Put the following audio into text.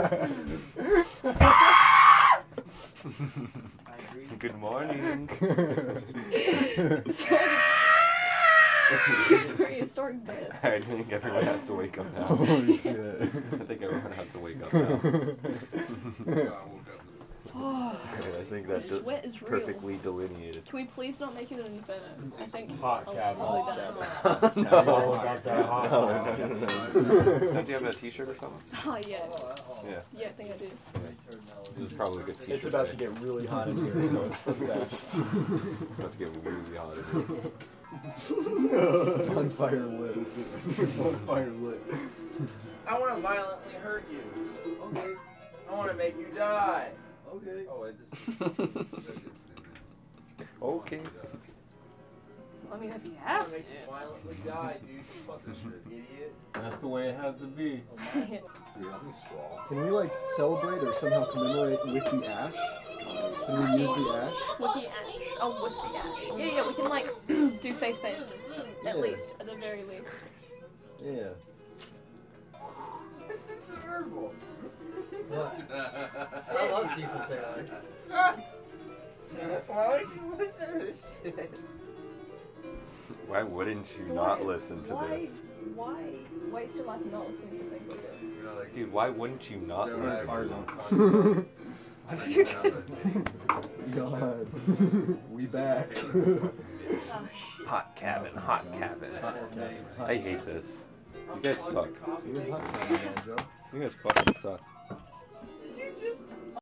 Good morning. Prehistoric bed. I think everyone has to wake up now. Holy shit. I think everyone has to wake up now. I think The that's sweat is real. perfectly delineated. Can we please not make it an inferno? I think Hot I'll cabin. probably die. Oh, got that hot No, cabin. no. Don't you have that t-shirt or something? Oh, yeah. Yeah. Yeah, I think I do. This is probably a good t-shirt. It's about to get really hot in here, so it's for the best. It's about to get really hot in here. On fire lit. On fire lit. I want to violently hurt you. Okay. I want to make you die. Okay. Oh, wait, this Okay. I mean, if you I have want to make you violently die, dude. Fuck this shit, idiot. That's the way it has to be. to. Can we like celebrate or somehow commemorate with the ash? Can we use the ash? With the ash. Oh, with the ash. Yeah, yeah, we can like do face paint. At Yeah. least, at the very least. Yeah. This is terrible. I love Cecil Taylor. Why would you listen to this shit? Why wouldn't you not listen to why, this? Why waste your life not listening to things like this? Dude, why wouldn't you not listen to this? God. We back. Oh, shit. Hot cabin, hot cabin. I hate this. You guys suck. You're hot, man, Joe. You guys fucking suck.